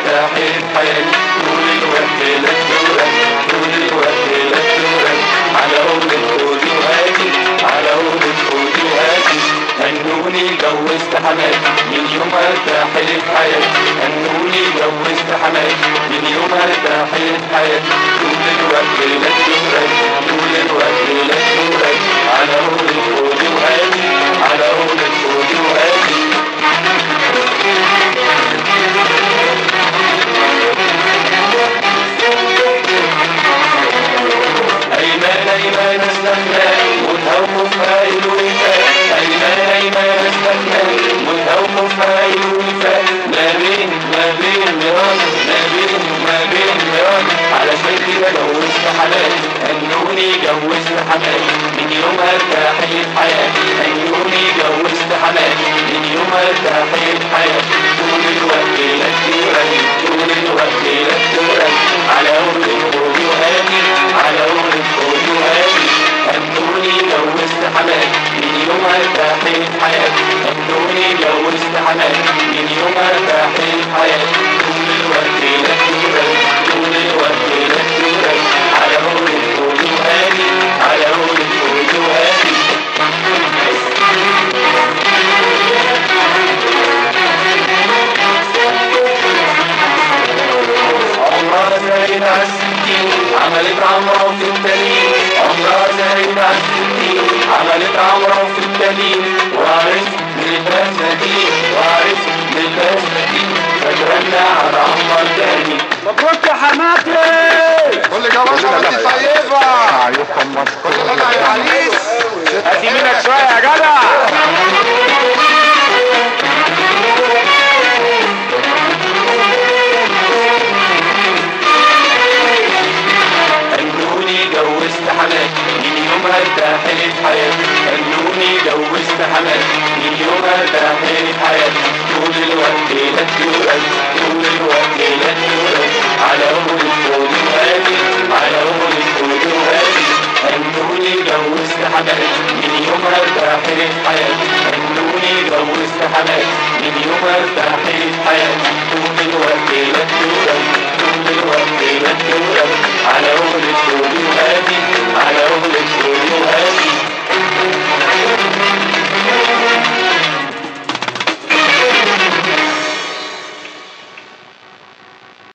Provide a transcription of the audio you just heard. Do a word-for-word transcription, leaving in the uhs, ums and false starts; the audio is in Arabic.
ارتاحت حياتي طول الوقت لا تدورك طول الوقت لا تدورك على أولد خدي وهاتي على أولد خدي وهاتي هنوني جوزت حماتي من يوم ارتاحت حياتي هنوني جوزت حماتي من يوم ارتاحت حياتي طول الوقت لا تدورك طول الوقت لا تدورك على أولد خدي وهاتي على أولد خدي وهاتي أيمان أيمان استخدام متهوف هايل وفاء أيمان أيمان استخدام متهوف هايل وفاء ما بين ما بين مران ما بين ما بين مران علشان كده جوزت حماتي هنوني جوزت حماتي من يوم ارتاحت حياتي هنوني جوزت حماتي من يوم ارتاحت حياتي طول الوقت لا تدورك طول الوقت لا تدورك على أولد خدي وهاتي على أولد خدي وهاتي هنوني جوزت حماتي من يوم ارتاحت حياتي هنوني جوزت حماتي من يوم ارتاحت حياتي طول الوقت لا تدورك طول الوقت لا تدورك على أولد خدي وهاتي على أولد خدي وهاتي عمرها زايد عالستين عملت عمرها في التانيين عمرها زايد عالستين عملت عمرها في التانيين وعرفت بالبساتين وعرفت بالبساتين فاكرنا على عمر تاني مبروك يا حماتي كل جوازة وانت طيبة كل غدا يا عريس ادي منك شوية يا جدع جوزت حماتي من يوم ارتاحت حياتي هنوني جوزت حماتي من يوم ارتاحت حياتي طول الوقت لا تدورك طول الوقت لا تدورك على أولد خدي وهاتي على أولد خدي وهاتي هنوني جوزت حماتي من يوم ارتاحت حياتي هنوني جوزت حماتي من يوم ارتاحت حياتي طول الوقت